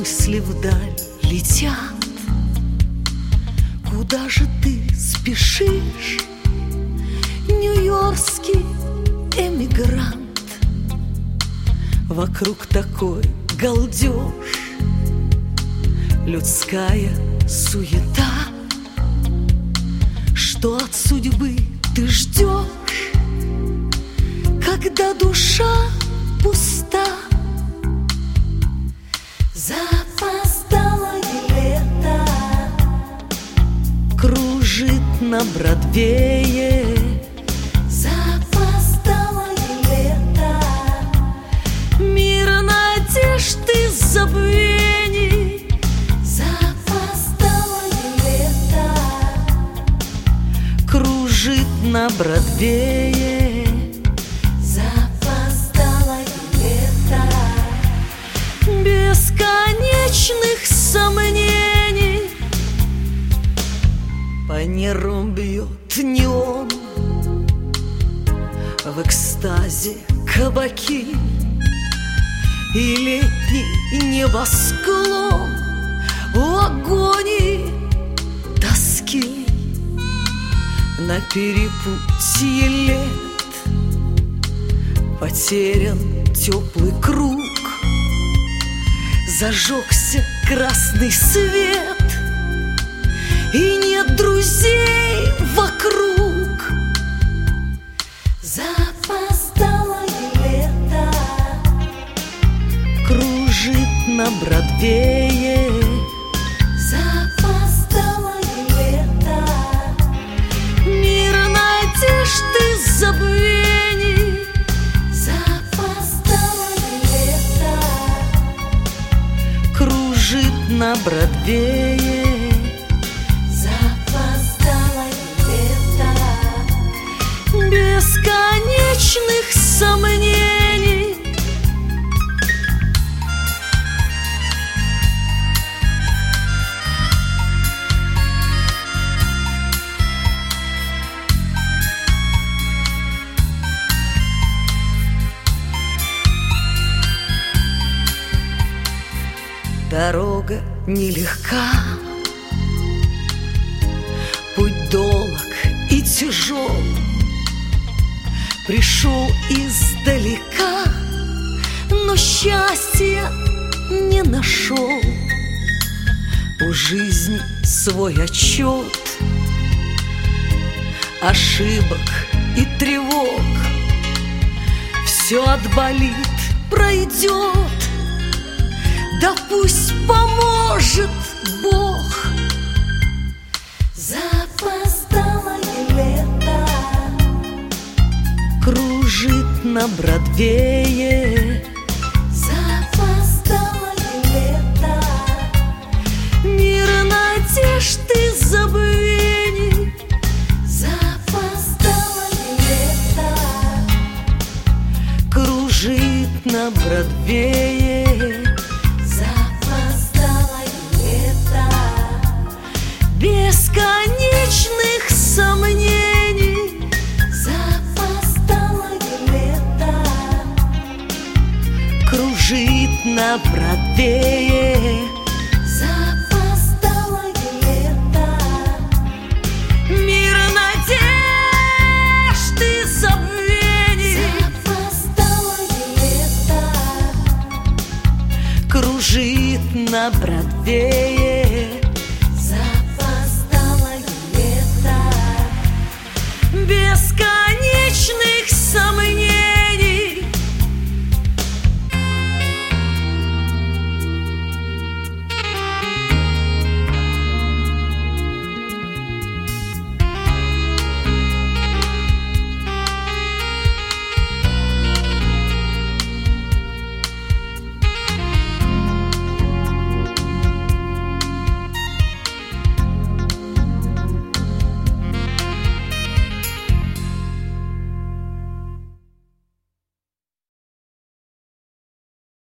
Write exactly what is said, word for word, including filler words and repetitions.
мысли вдаль летят. Куда же ты спешишь, нью-йоркский эмигрант? Вокруг такой галдеж, людская суета, что от судьбы ты ждешь, когда душа пуста. Запоздалое лето кружит на Бродвее. Запоздалое лето Мир надежды забвений. Запоздалое лето Кружит на Бродвее. Запоздалое лето Бесконечных сомнений. По нервам бьет неон, в экстазе кабаки и летний небосклон в агонии тоски. На перепутье лет потерян теплый круг, зажегся красный свет, и нет друзей вокруг. Запоздалое лето Кружит на Бродвее. Запоздалое лето Мир надежды забвений. Запоздалое лето Кружит на Бродвее. Запоздалое лето Бесконечных сомнений. Дорога нелегка, путь долг и тяжел. Пришел издалека, но счастья не нашел. У жизни свой отчет ошибок и тревог. Все отболит, пройдет, да пусть поможет Бог. Запоздалое лето Кружит на Бродвее. Запоздалое лето Мир надежды забвений. Запоздалое лето Кружит на Бродвее. Запоздалое лето Бесконечных сомнений. Запоздалое лето Кружит на Бродвее. Запоздалое лето Мир надежды забвений. Запоздалое лето Кружит на Бродвее.